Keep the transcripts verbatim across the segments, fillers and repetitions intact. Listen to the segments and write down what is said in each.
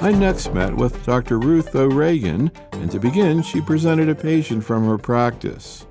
I next met with Doctor Ruth O'Regan, and to begin, she presented a patient from her practice.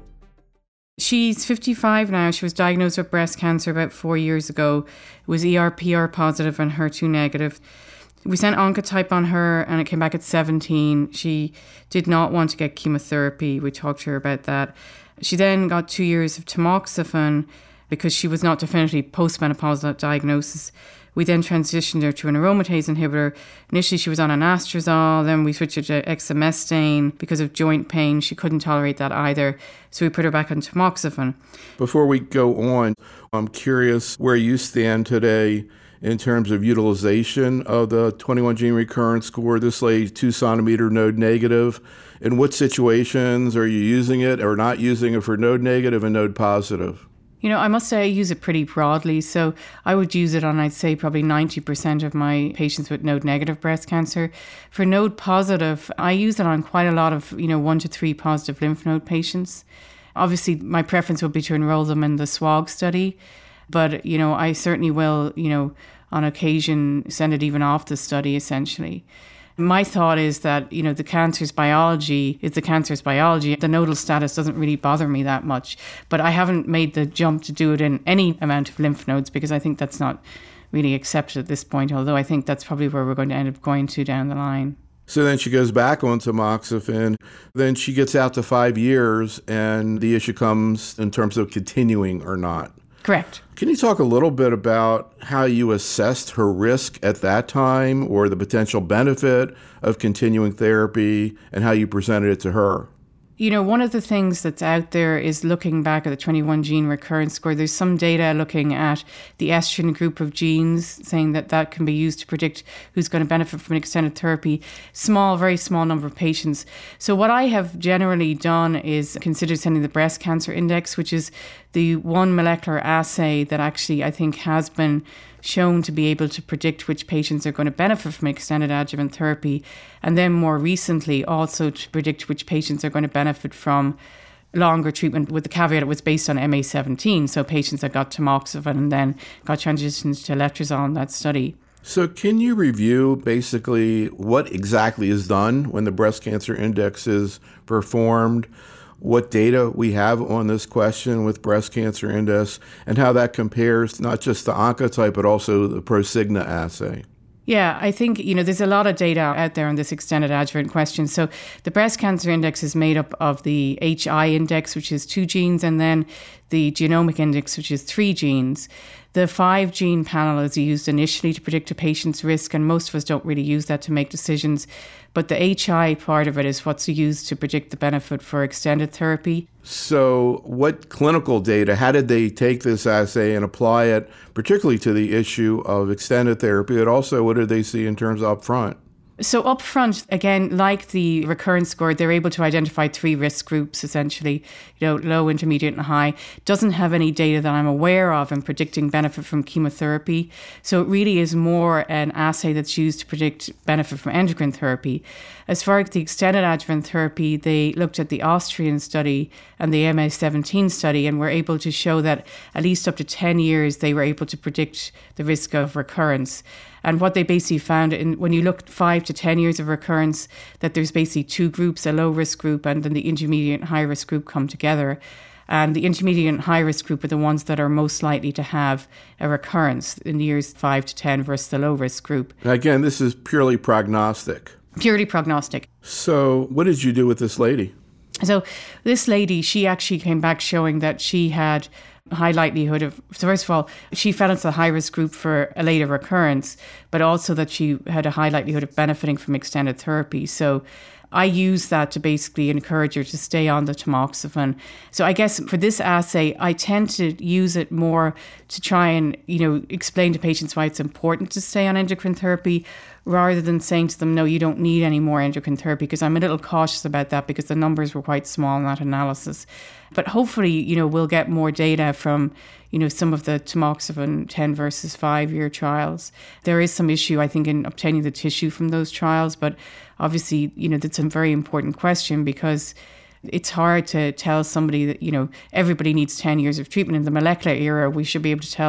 She's fifty-five now. She was diagnosed with breast cancer about four years ago. It was E R P R positive and H E R two negative. We sent Oncotype on her and it came back at seventeen. She did not want to get chemotherapy. We talked to her about that. She then got two years of tamoxifen because she was not definitively postmenopausal diagnosis. We then transitioned her to an aromatase inhibitor. Initially, she was on an anastrozole. Then we switched her to exemestane because of joint pain. She couldn't tolerate that either. So we put her back on tamoxifen. Before we go on, I'm curious where you stand today in terms of utilization of the twenty-one gene recurrence score. This lady's two centimeter node negative. In what situations are you using it or not using it for node negative and node positive? You know, I must say I use it pretty broadly. So I would use it on, I'd say, probably ninety percent of my patients with node-negative breast cancer. For node-positive, I use it on quite a lot of, you know, one to three positive lymph node patients. Obviously, my preference would be to enroll them in the SWOG study. But, you know, I certainly will, you know, on occasion send it even off the study, essentially. My thought is that, you know, the cancer's biology is the cancer's biology. The nodal status doesn't really bother me that much. But I haven't made the jump to do it in any amount of lymph nodes because I think that's not really accepted at this point, although I think that's probably where we're going to end up going to down the line. So then she goes back on tamoxifen. Then she gets out to five years, and the issue comes in terms of continuing or not. Correct. Can you talk a little bit about how you assessed her risk at that time or the potential benefit of continuing therapy and how you presented it to her? You know, one of the things that's out there is looking back at the twenty-one gene recurrence score. There's some data looking at the estrogen group of genes, saying that that can be used to predict who's going to benefit from an extended therapy. Small, very small number of patients. So what I have generally done is considered sending the breast cancer index, which is the one molecular assay that actually I think has been shown to be able to predict which patients are going to benefit from extended adjuvant therapy, and then more recently also to predict which patients are going to benefit from longer treatment, with the caveat it was based on M A seventeen, so patients that got tamoxifen and then got transitioned to letrozole in that study. So can you review basically what exactly is done when the breast cancer index is performed, what data we have on this question with breast cancer index, and how that compares not just to Oncotype, but also the Prosigna assay? Yeah, I think, you know, there's a lot of data out there on this extended adjuvant question. So the breast cancer index is made up of the H I index, which is two genes, and then the genomic index, which is three genes. The five gene panel is used initially to predict a patient's risk, and most of us don't really use that to make decisions. But the H I part of it is what's used to predict the benefit for extended therapy. So what clinical data, how did they take this assay and apply it, particularly to the issue of extended therapy, and also what did they see in terms of upfront? So up front, again, like the recurrence score, they're able to identify three risk groups, essentially, you know, low, intermediate, and high. Doesn't have any data that I'm aware of in predicting benefit from chemotherapy. So it really is more an assay that's used to predict benefit from endocrine therapy. As far as the extended adjuvant therapy, they looked at the Austrian study and the M A seventeen study and were able to show that at least up to ten years, they were able to predict the risk of recurrence. And what they basically found, in, when you looked five to ten years of recurrence, that there's basically two groups, a low-risk group and then the intermediate and high-risk group come together. And the intermediate and high-risk group are the ones that are most likely to have a recurrence in years five to ten versus the low-risk group. Again, this is purely prognostic. Purely prognostic. So what did you do with this lady? So this lady, she actually came back showing that she had high likelihood of, so first of all, she fell into the high-risk group for a later recurrence, but also that she had a high likelihood of benefiting from extended therapy. So I use that to basically encourage her to stay on the tamoxifen. So I guess for this assay, I tend to use it more to try and, you know, explain to patients why it's important to stay on endocrine therapy rather than saying to them, no, you don't need any more endocrine therapy, because I'm a little cautious about that because the numbers were quite small in that analysis. But hopefully, you know, we'll get more data from, you know, some of the tamoxifen ten versus five year trials. There is some issue, I think, in obtaining the tissue from those trials, but obviously, you know, that's a very important question because it's hard to tell somebody that, you know, everybody needs ten years of treatment. In the molecular era, we should be able to tell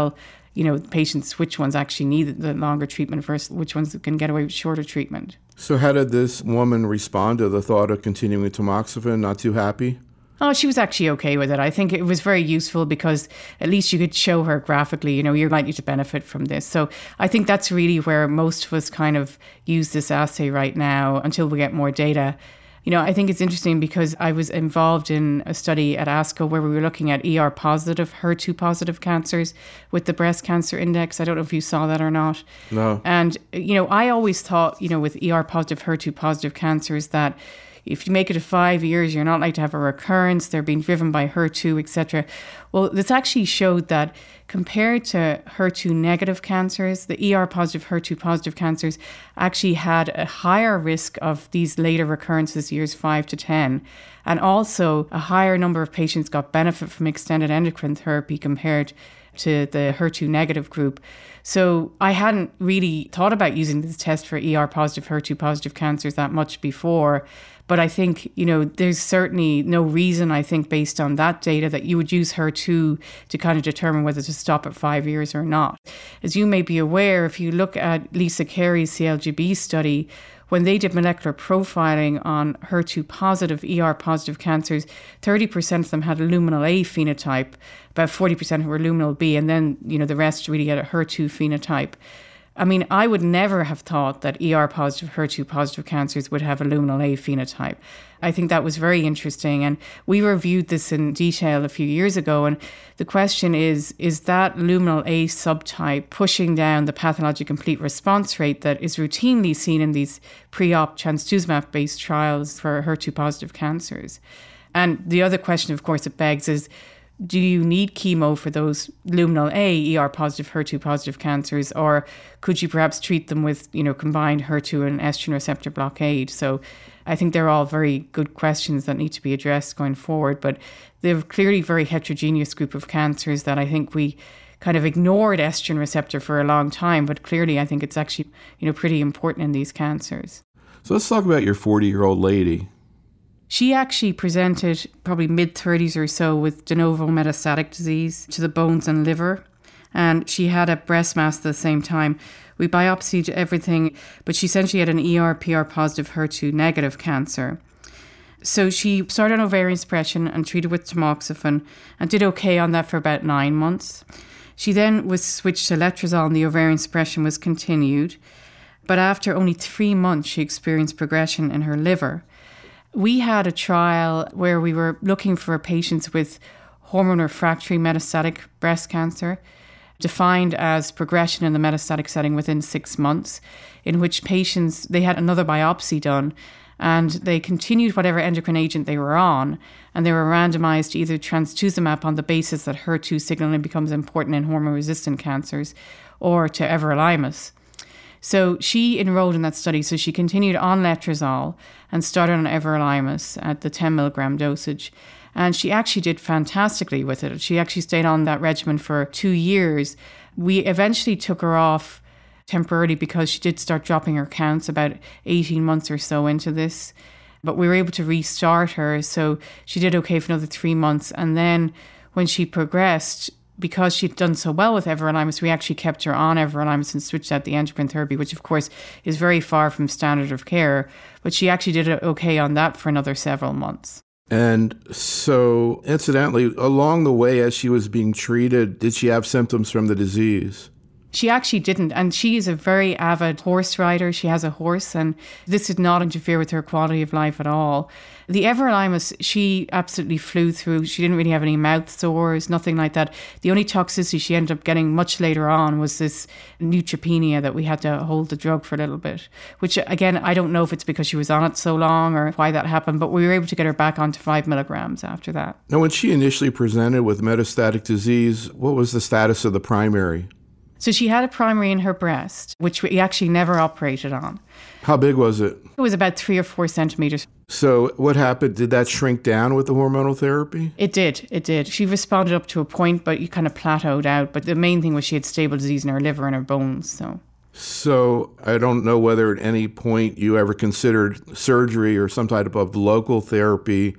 you know, patients, which ones actually need the longer treatment versus which ones can get away with shorter treatment. So how did this woman respond to the thought of continuing tamoxifen? Not too happy? Oh, she was actually okay with it. I think it was very useful because at least you could show her graphically, you know, you're likely to benefit from this. So I think that's really where most of us kind of use this assay right now until we get more data. You know, I think it's interesting because I was involved in a study at ASCO where we were looking at E R positive, H E R two positive cancers with the breast cancer index. I don't know if you saw that or not. No. And, you know, I always thought, you know, with E R positive, H E R two positive cancers that if you make it to five years, you're not likely to have a recurrence. They're being driven by H E R two, et cetera. Well, this actually showed that compared to H E R two negative cancers, the E R positive, H E R two positive cancers actually had a higher risk of these later recurrences, years five to ten. And also a higher number of patients got benefit from extended endocrine therapy compared to the H E R two negative group. So I hadn't really thought about using this test for E R positive, H E R two positive cancers that much before. But I think, you know, there's certainly no reason, I think, based on that data that you would use H E R two to kind of determine whether to stop at five years or not. As you may be aware, if you look at Lisa Carey's C L G B study, when they did molecular profiling on H E R two positive, E R positive cancers, thirty percent of them had a luminal A phenotype, about forty percent were luminal B, and then, you know, the rest really had a H E R two phenotype. I mean, I would never have thought that E R positive, H E R two positive cancers would have a luminal A phenotype. I think that was very interesting. And we reviewed this in detail a few years ago. And the question is, is that luminal A subtype pushing down the pathologic complete response rate that is routinely seen in these pre-op trastuzumab-based trials for H E R two positive cancers? And the other question, of course, it begs is, do you need chemo for those luminal A, E R positive, H E R two positive cancers, or could you perhaps treat them with, you know, combined H E R two and estrogen receptor blockade? So I think they're all very good questions that need to be addressed going forward, but they're clearly very heterogeneous group of cancers that I think we kind of ignored estrogen receptor for a long time, but clearly I think it's actually, you know, pretty important in these cancers. So let's talk about your forty-year-old lady. She actually presented probably mid-thirties or so with de novo metastatic disease to the bones and liver. And she had a breast mass at the same time. We biopsied everything, but she essentially had an E R P R positive, H E R two negative cancer. So she started on ovarian suppression and treated with tamoxifen and did okay on that for about nine months. She then was switched to letrozole and the ovarian suppression was continued. But after only three months, she experienced progression in her liver. We had a trial where we were looking for patients with hormone refractory metastatic breast cancer, defined as progression in the metastatic setting within six months, in which patients, they had another biopsy done and they continued whatever endocrine agent they were on, and they were randomized to either trastuzumab on the basis that H E R two signaling becomes important in hormone-resistant cancers, or to everolimus. So she enrolled in that study. So she continued on letrozole and started on everolimus at the ten milligram dosage. And she actually did fantastically with it. She actually stayed on that regimen for two years. We eventually took her off temporarily because she did start dropping her counts about eighteen months or so into this. But we were able to restart her. So she did okay for another three months. And then when she progressed, because she'd done so well with everolimus, we actually kept her on everolimus and switched out the endocrine therapy, which of course is very far from standard of care. But she actually did okay on that for another several months. And so, incidentally, along the way as she was being treated, did she have symptoms from the disease? She actually didn't. And she is a very avid horse rider. She has a horse, and this did not interfere with her quality of life at all. The everolimus, she absolutely flew through. She didn't really have any mouth sores, nothing like that. The only toxicity she ended up getting much later on was this neutropenia that we had to hold the drug for a little bit, which, again, I don't know if it's because she was on it so long or why that happened, but we were able to get her back onto five milligrams after that. Now, when she initially presented with metastatic disease, what was the status of the primary? So she had a primary in her breast, which we actually never operated on. How big was it? It was about three or four centimeters. So what happened? Did that shrink down with the hormonal therapy? It did. It did. She responded up to a point, but you kind of plateaued out. But the main thing was she had stable disease in her liver and her bones. So, so I don't know whether at any point you ever considered surgery or some type of local therapy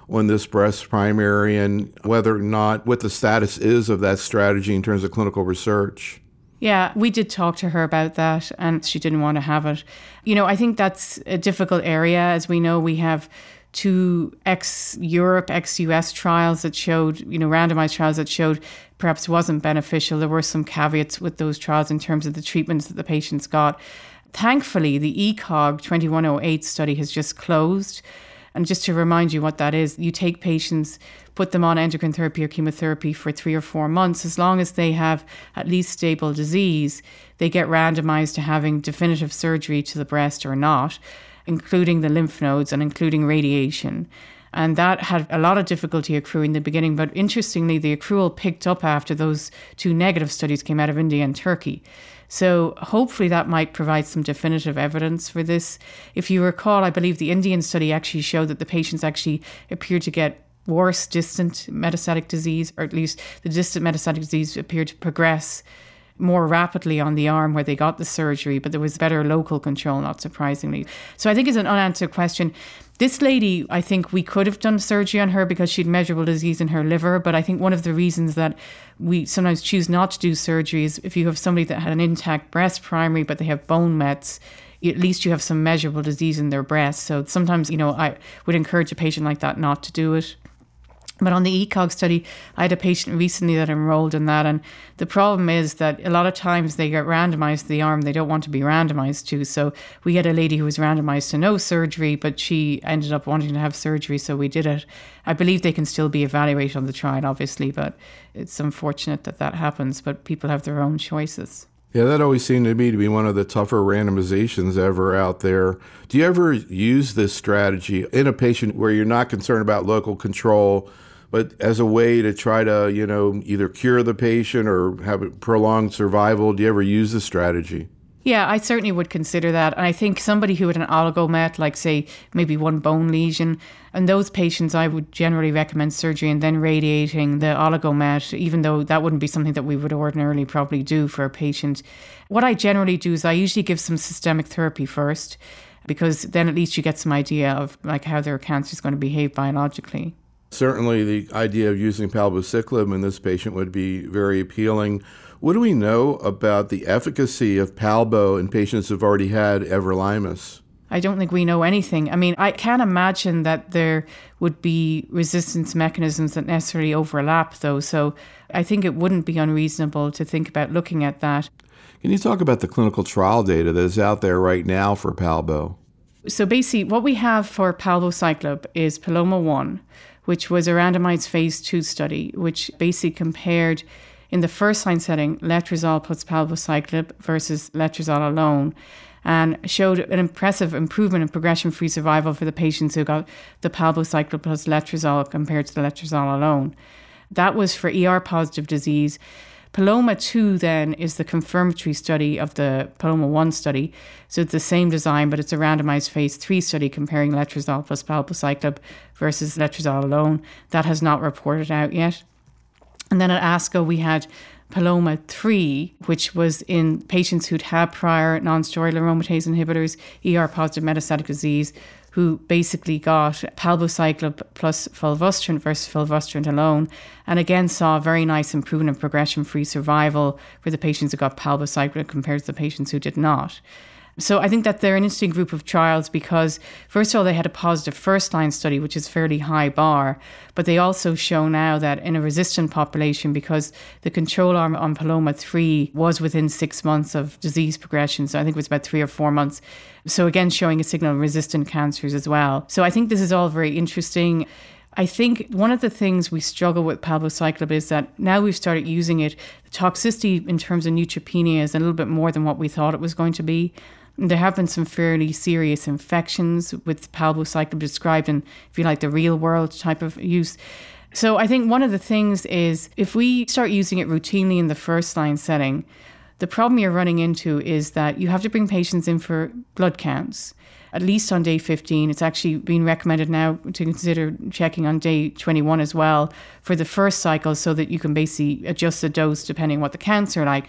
on this breast primary and whether or not what the status is of that strategy in terms of clinical research? Yeah, we did talk to her about that and she didn't want to have it. You know, I think that's a difficult area. As we know, we have two ex-Europe, ex-U S trials that showed, you know, randomized trials that showed perhaps wasn't beneficial. There were some caveats with those trials in terms of the treatments that the patients got. Thankfully, the E C O G twenty-one oh eight study has just closed. And just to remind you what that is, you take patients, put them on endocrine therapy or chemotherapy for three or four months. As long as they have at least stable disease, they get randomized to having definitive surgery to the breast or not, including the lymph nodes and including radiation. And that had a lot of difficulty accruing in the beginning. But interestingly, the accrual picked up after those two negative studies came out of India and Turkey. So hopefully that might provide some definitive evidence for this. If you recall, I believe the Indian study actually showed that the patients actually appeared to get worse distant metastatic disease, or at least the distant metastatic disease appeared to progress more rapidly on the arm where they got the surgery, but there was better local control, not surprisingly. So I think it's an unanswered question. This lady, I think we could have done surgery on her because she'd measurable disease in her liver, but I think one of the reasons that we sometimes choose not to do surgery is if you have somebody that had an intact breast primary, but they have bone mets, at least you have some measurable disease in their breast. So sometimes, you know, I would encourage a patient like that not to do it. But on the E C O G study, I had a patient recently that enrolled in that. And the problem is that a lot of times they get randomized to the arm they don't want to be randomized to. So we had a lady who was randomized to no surgery, but she ended up wanting to have surgery. So we did it. I believe they can still be evaluated on the trial, obviously, but it's unfortunate that that happens. But people have their own choices. Yeah, that always seemed to me to be one of the tougher randomizations ever out there. Do you ever use this strategy in a patient where you're not concerned about local control, but as a way to try to, you know, either cure the patient or have prolonged survival? Do you ever use this strategy? Yeah, I certainly would consider that. And I think somebody who had an oligomet, like say maybe one bone lesion, and those patients I would generally recommend surgery and then radiating the oligomet, even though that wouldn't be something that we would ordinarily probably do for a patient. What I generally do is I usually give some systemic therapy first, because then at least you get some idea of like how their cancer is going to behave biologically. Certainly the idea of using palbociclib in this patient would be very appealing. What do we know about the efficacy of palbo in patients who've already had everolimus? I don't think we know anything. I mean, I can't imagine that there would be resistance mechanisms that necessarily overlap, though. So I think it wouldn't be unreasonable to think about looking at that. Can you talk about the clinical trial data that is out there right now for palbo? So basically, what we have for palbociclib is Paloma one, which was a randomized phase two study, which basically compared in the first line setting letrozole plus palbociclib versus letrozole alone, and showed an impressive improvement in progression-free survival for the patients who got the palbociclib plus letrozole compared to the letrozole alone. That was for E R-positive disease. Paloma two then is the confirmatory study of the Paloma one study. So it's the same design, but it's a randomized phase three study comparing letrozole plus palbociclib versus letrozole alone. That has not reported out yet. And then at ASCO, we had Paloma three, which was in patients who'd had prior non-steroidal aromatase inhibitors, E R-positive metastatic disease, who basically got palbociclib plus fulvestrant versus fulvestrant alone, and again saw a very nice improvement in progression-free survival for the patients who got palbociclib compared to the patients who did not. So I think that they're an interesting group of trials because, first of all, they had a positive first-line study, which is fairly high bar, but they also show now that in a resistant population, because the control arm on Paloma three was within six months of disease progression, so I think it was about three or four months. So again, showing a signal of resistant cancers as well. So I think this is all very interesting. I think one of the things we struggle with palbociclib is that now we've started using it, the toxicity in terms of neutropenia is a little bit more than what we thought it was going to be. There have been some fairly serious infections with palbociclib described in, if you like, the real world type of use. So I think one of the things is if we start using it routinely in the first line setting, the problem you're running into is that you have to bring patients in for blood counts, at least on day fifteen. It's actually been recommended now to consider checking on day twenty-one as well for the first cycle so that you can basically adjust the dose depending on what the counts are like.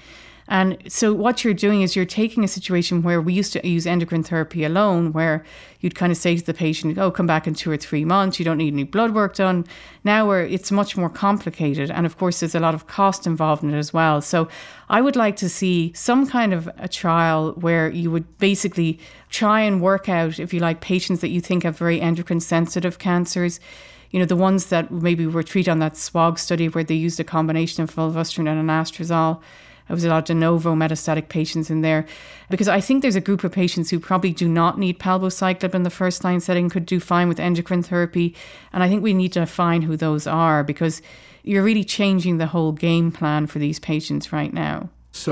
And so what you're doing is you're taking a situation where we used to use endocrine therapy alone, where you'd kind of say to the patient, oh, come back in two or three months, you don't need any blood work done. Now where it's much more complicated. And of course, there's a lot of cost involved in it as well. So I would like to see some kind of a trial where you would basically try and work out, if you like, patients that you think have very endocrine sensitive cancers. You know, the ones that maybe were treated on that SWOG study where they used a combination of fulvestrant and anastrozole. There was a lot of de novo metastatic patients in there, because I think there's a group of patients who probably do not need palbociclib in the first line setting, could do fine with endocrine therapy. And I think we need to define who those are, because you're really changing the whole game plan for these patients right now.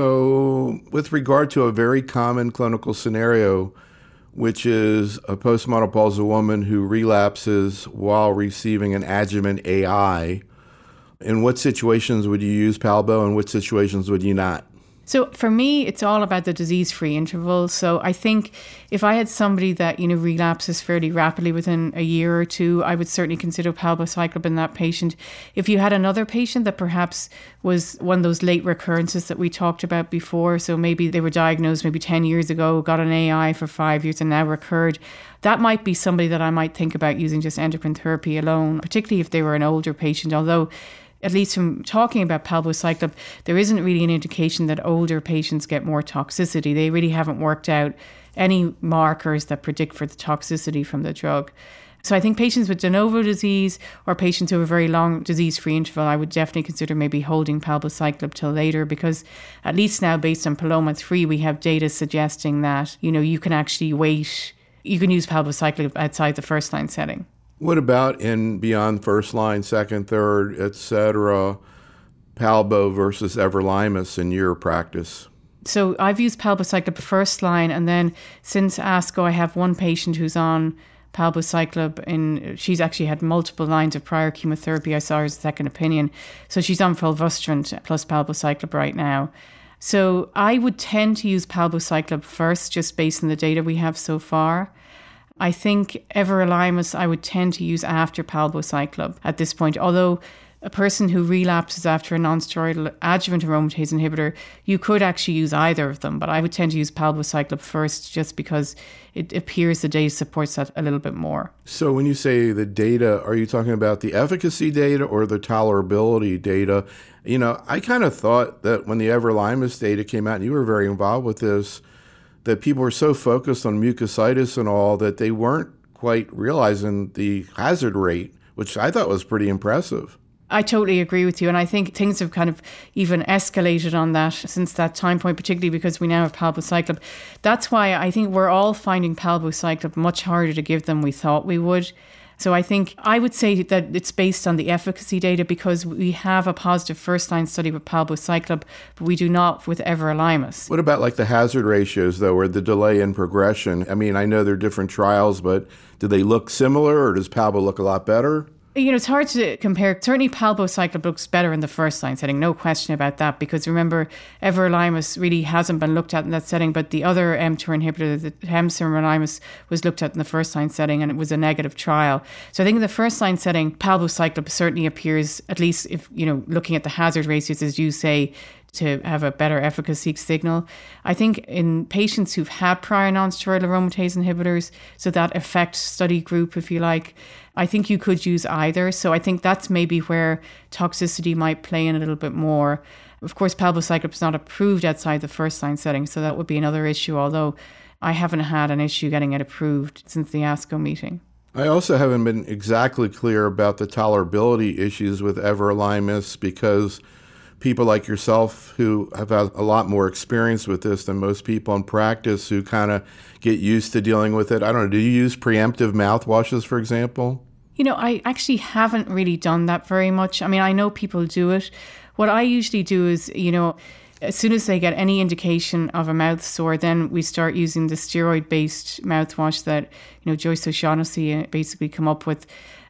So with regard to a very common clinical scenario, which is a postmenopausal woman who relapses while receiving an adjuvant A I, in what situations would you use Palbo and what situations would you not? So for me, it's all about the disease-free interval. So I think if I had somebody that, you know, relapses fairly rapidly within a year or two, I would certainly consider palbociclib in that patient. If you had another patient that perhaps was one of those late recurrences that we talked about before, so maybe they were diagnosed maybe ten years ago, got an A I for five years and now recurred, that might be somebody that I might think about using just endocrine therapy alone, particularly if they were an older patient, although at least from talking about palbociclib, there isn't really an indication that older patients get more toxicity. They really haven't worked out any markers that predict for the toxicity from the drug. So I think patients with de novo disease or patients who have a very long disease-free interval, I would definitely consider maybe holding palbociclib till later, because at least now based on Paloma three, we have data suggesting that, you know, you can actually wait, you can use palbociclib outside the first line setting. What about in beyond first line, second, third, et cetera, Palbo versus everolimus in your practice? So I've used palbociclib first line, and then since ASCO, I have one patient who's on palbociclib. In she's actually had multiple lines of prior chemotherapy. I saw her as a second opinion, so she's on fulvestrant plus palbociclib right now. So I would tend to use palbociclib first, just based on the data we have so far. I think everolimus I would tend to use after palbociclib at this point, although a person who relapses after a non-steroidal adjuvant aromatase inhibitor, you could actually use either of them, but I would tend to use palbociclib first just because it appears the data supports that a little bit more. So when you say the data, are you talking about the efficacy data or the tolerability data? You know, I kind of thought that when the everolimus data came out, and you were very involved with this, that people were so focused on mucositis and all that they weren't quite realizing the hazard rate, which I thought was pretty impressive. I totally agree with you. And I think things have kind of even escalated on that since that time point, particularly because we now have palbociclib. That's why I think we're all finding palbociclib much harder to give than we thought we would. So I think I would say that it's based on the efficacy data, because we have a positive first-line study with palbociclib, but we do not with everolimus. What about like the hazard ratios, though, or the delay in progression? I mean, I know they're different trials, but do they look similar, or does Palbo look a lot better? You know, it's hard to compare. Certainly palbociclib looks better in the first line setting, no question about that, because remember, everolimus really hasn't been looked at in that setting, but the other mTOR inhibitor, the temsirolimus, was looked at in the first line setting, and it was a negative trial. So I think in the first line setting, palbociclib certainly appears, at least if, you know, looking at the hazard ratios, as you say, to have a better efficacy signal. I think in patients who've had prior non-steroidal aromatase inhibitors, so that effect study group, if you like, I think you could use either. So I think that's maybe where toxicity might play in a little bit more. Of course, palbociclib is not approved outside the first line setting, so that would be another issue, although I haven't had an issue getting it approved since the ASCO meeting. I also haven't been exactly clear about the tolerability issues with everolimus, because people like yourself who have had a lot more experience with this than most people in practice who kind of get used to dealing with it. I don't know, do you use preemptive mouthwashes, for example? You know, I actually haven't really done that very much. I mean, I know people do it. What I usually do is, you know, as soon as they get any indication of a mouth sore, then we start using the steroid-based mouthwash that, you know, Joyce O'Shaughnessy basically come up with.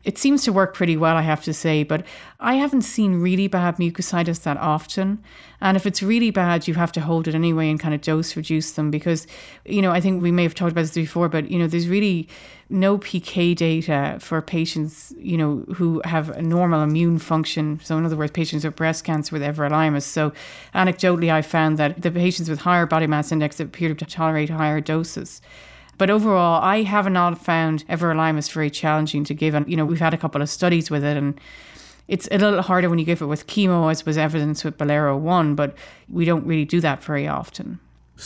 it seems to work pretty well, I have to say, but I haven't seen really bad mucositis that often. And if it's really bad, you have to hold it anyway and kind of dose reduce them because, you know, I think we may have talked about this before, but, you know, there's really no P K data for patients, you know, who have a normal immune function. So in other words, patients with breast cancer with everolimus. So anecdotally, I found that the patients with higher body mass index appear to tolerate higher doses. But overall, I have not found everolimus very challenging to give. And, you know, we've had a couple of studies with it, and it's a little harder when you give it with chemo, as was evidenced with Bolero one, but we don't really do that very often.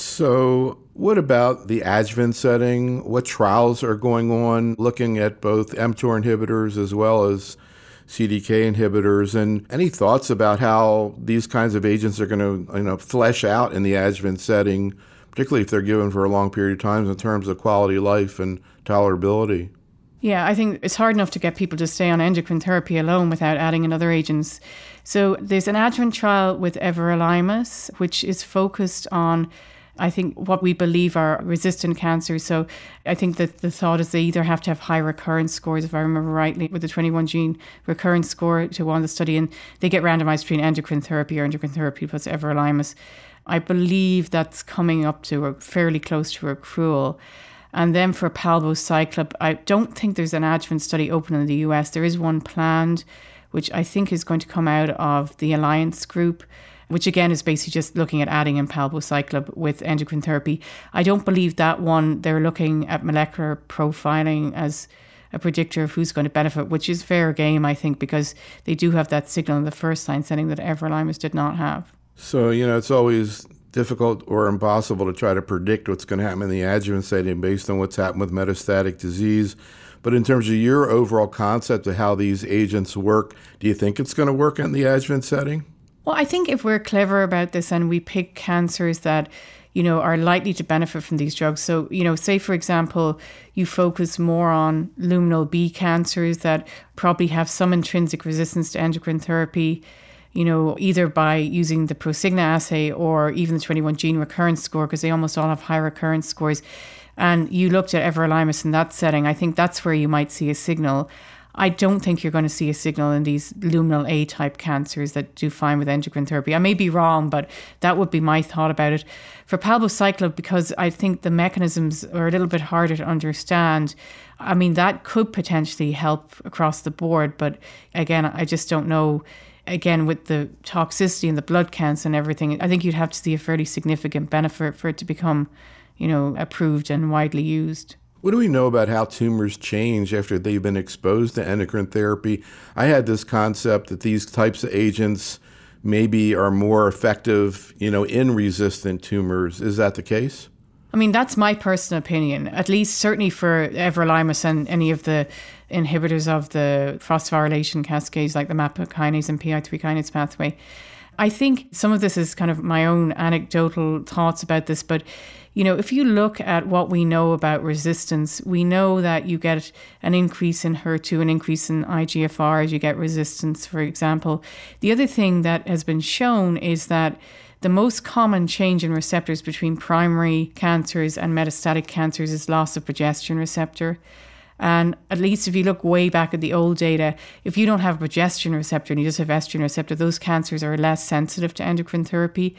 So what about the adjuvant setting? What trials are going on looking at both mTOR inhibitors as well as C D K inhibitors? And any thoughts about how these kinds of agents are going to, you know, flesh out in the adjuvant setting, particularly if they're given for a long period of time in terms of quality of life and tolerability? Yeah, I think it's hard enough to get people to stay on endocrine therapy alone without adding in other agents. So there's an adjuvant trial with everolimus, which is focused on, I think, what we believe are resistant cancers. So I think that the thought is they either have to have high recurrence scores, if I remember rightly, with the twenty-one gene recurrence score to go on the study, and they get randomized between endocrine therapy or endocrine therapy plus everolimus. I believe that's coming up to or fairly close to accrual. And then for palbociclib, I don't think there's an adjuvant study open in the U S. There is one planned, which I think is going to come out of the Alliance group, which again is basically just looking at adding in palbociclib with endocrine therapy. I don't believe that one, they're looking at molecular profiling as a predictor of who's going to benefit, which is fair game, I think, because they do have that signal in the first line setting that everolimus did not have. So, you know, it's always difficult or impossible to try to predict what's going to happen in the adjuvant setting based on what's happened with metastatic disease. But in terms of your overall concept of how these agents work, do you think it's going to work in the adjuvant setting? Well, I think if we're clever about this and we pick cancers that, you know, are likely to benefit from these drugs. So, you know, say, for example, you focus more on luminal B cancers that probably have some intrinsic resistance to endocrine therapy, you know, either by using the Prosigna assay or even the twenty-one gene recurrence score, because they almost all have high recurrence scores. And you looked at everolimus in that setting, I think that's where you might see a signal. I don't think you're going to see a signal in these luminal A-type cancers that do fine with endocrine therapy. I may be wrong, but that would be my thought about it. For palbociclib, because I think the mechanisms are a little bit harder to understand, I mean, that could potentially help across the board. But again, I just don't know. Again, with the toxicity and the blood counts and everything, I think you'd have to see a fairly significant benefit for it to become, you know, approved and widely used. What do we know about how tumors change after they've been exposed to endocrine therapy? I had this concept that these types of agents maybe are more effective, you know, in resistant tumors. Is that the case? I mean, that's my personal opinion, at least certainly for everolimus and any of the inhibitors of the phosphorylation cascades like the M A P kinase and P I three kinase pathway. I think some of this is kind of my own anecdotal thoughts about this, but you know, if you look at what we know about resistance, we know that you get an increase in H E R two, an increase in I G F R as you get resistance, for example. The other thing that has been shown is that the most common change in receptors between primary cancers and metastatic cancers is loss of progesterone receptor. And at least if you look way back at the old data, if you don't have a progesterone receptor and you just have estrogen receptor, those cancers are less sensitive to endocrine therapy.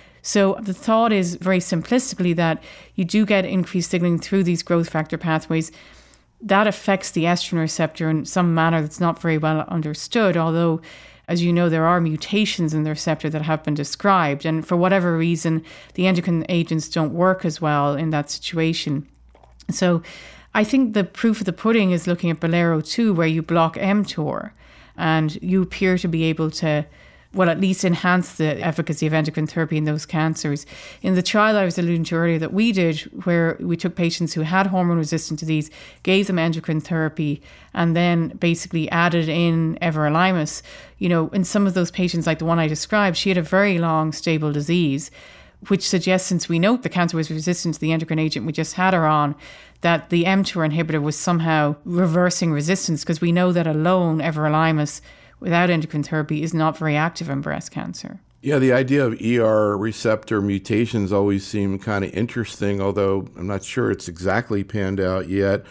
So the thought is very simplistically that you do get increased signaling through these growth factor pathways. That affects the estrogen receptor in some manner that's not very well understood, although, as you know, there are mutations in the receptor that have been described. And for whatever reason, the endocrine agents don't work as well in that situation. So I think the proof of the pudding is looking at Bolero two, where you block mTOR and you appear to be able to, well, at least enhance the efficacy of endocrine therapy in those cancers. In the trial I was alluding to earlier that we did, where we took patients who had hormone-resistant disease, gave them endocrine therapy, and then basically added in everolimus, you know, in some of those patients, like the one I described, she had a very long, stable disease, which suggests, since we know the cancer was resistant to the endocrine agent we just had her on, that the mTOR inhibitor was somehow reversing resistance, because we know that alone everolimus without endocrine therapy is not very active in breast cancer. Yeah, the idea of E R receptor mutations always seemed kind of interesting, although I'm not sure it's exactly panned out yet.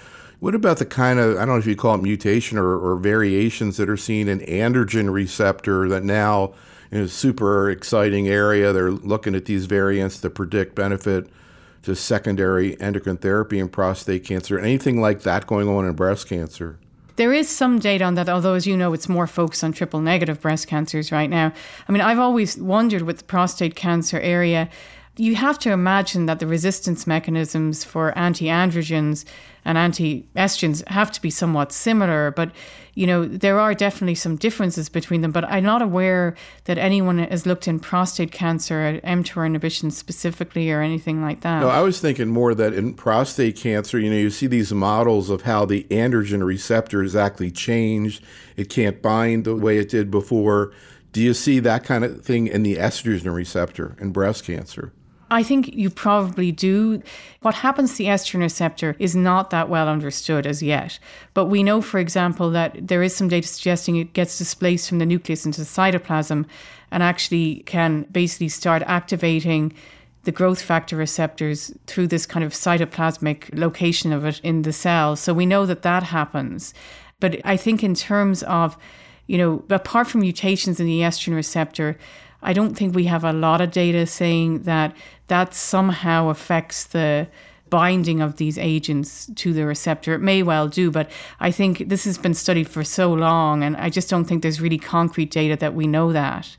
What about the kind of, I don't know if you call it mutation or, or variations that are seen in androgen receptor that now in a super exciting area, they're looking at these variants to predict benefit to secondary endocrine therapy in prostate cancer. Anything like that going on in breast cancer? There is some data on that, although, as you know, it's more focused on triple negative breast cancers right now. I mean, I've always wondered with the prostate cancer area, you have to imagine that the resistance mechanisms for anti-androgens and anti-estrogens have to be somewhat similar. But, you know, there are definitely some differences between them. But I'm not aware that anyone has looked in prostate cancer at mTOR inhibition specifically or anything like that. No, I was thinking more that in prostate cancer, you know, you see these models of how the androgen receptor is actually changed. It can't bind the way it did before. Do you see that kind of thing in the estrogen receptor in breast cancer? I think you probably do. What happens to the estrogen receptor is not that well understood as yet. But we know, for example, that there is some data suggesting it gets displaced from the nucleus into the cytoplasm and actually can basically start activating the growth factor receptors through this kind of cytoplasmic location of it in the cell. So we know that that happens. But I think in terms of, you know, apart from mutations in the estrogen receptor, I don't think we have a lot of data saying that that somehow affects the binding of these agents to the receptor. It may well do, but I think this has been studied for so long, and I just don't think there's really concrete data that we know that.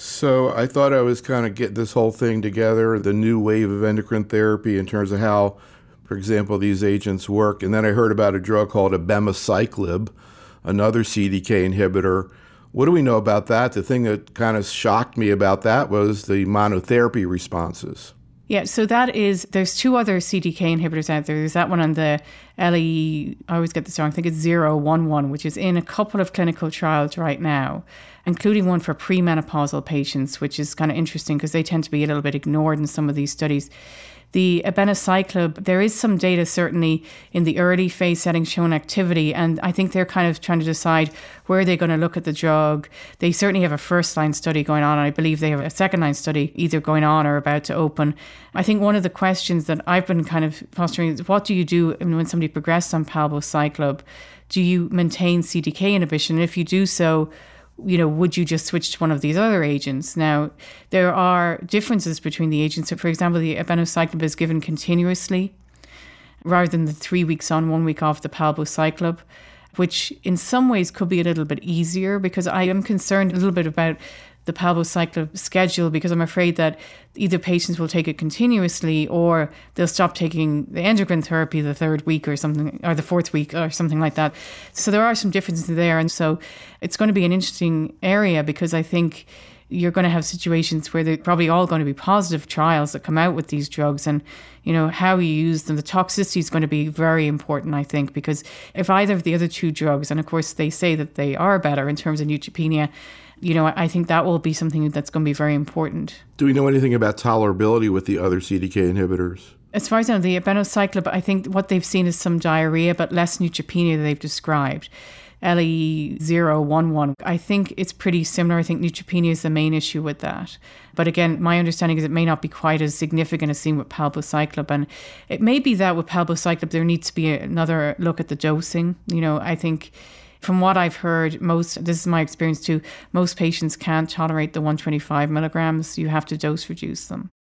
So I thought I was kind of get this whole thing together, the new wave of endocrine therapy in terms of how, for example, these agents work. And then I heard about a drug called abemaciclib, another C D K inhibitor. What do we know about that? The thing that kind of shocked me about that was the monotherapy responses. Yeah, so that is, there's two other C D K inhibitors out there. There's that one on the L E, I always get this wrong, I think it's zero one one, which is in a couple of clinical trials right now, including one for premenopausal patients, which is kind of interesting because they tend to be a little bit ignored in some of these studies. The abemaciclib, there is some data certainly in the early phase setting showing activity, and I think they're kind of trying to decide where they're going to look at the drug. They certainly have a first line study going on, and I believe they have a second line study either going on or about to open. I think one of the questions that I've been kind of fostering is, what do you do when somebody progressed on palbociclib? Do you maintain C D K inhibition? And if you do so, you know, would you just switch to one of these other agents? Now, there are differences between the agents. So, for example, the abemaciclib is given continuously rather than the three weeks on, one week off the palbociclib, which in some ways could be a little bit easier because I am concerned a little bit about the palbociclib schedule because I'm afraid that either patients will take it continuously or they'll stop taking the endocrine therapy the third week or something, or the fourth week or something like that. So there are some differences there. And so it's going to be an interesting area because I think you're going to have situations where they're probably all going to be positive trials that come out with these drugs, and, you know, how you use them. The toxicity is going to be very important, I think, because if either of the other two drugs, and of course they say that they are better in terms of neutropenia, you know, I think that will be something that's going to be very important. Do we know anything about tolerability with the other C D K inhibitors? As far as I know, the abemaciclib, I think what they've seen is some diarrhea, but less neutropenia that they've described. L E zero one one, I think it's pretty similar. I think neutropenia is the main issue with that. But again, my understanding is it may not be quite as significant as seen with palbociclib. And it may be that with palbociclib, there needs to be another look at the dosing. You know, I think from what I've heard, most, this is my experience too, most patients can't tolerate the one hundred twenty-five milligrams. You have to dose reduce them.